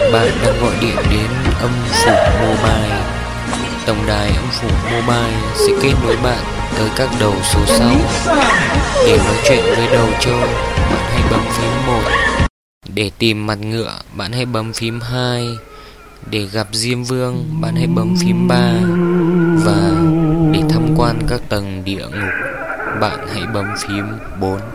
Bạn đang gọi điện đến Âm Phủ Mobile. Tổng đài Âm Phủ Mobile sẽ kết nối bạn tới các đầu số sau. Để nói chuyện với đầu trâu, bạn hãy bấm phím 1. Để tìm mặt ngựa, bạn hãy bấm phím 2. Để gặp Diêm Vương, bạn hãy bấm phím 3. Và để tham quan các tầng địa ngục, bạn hãy bấm phím 4.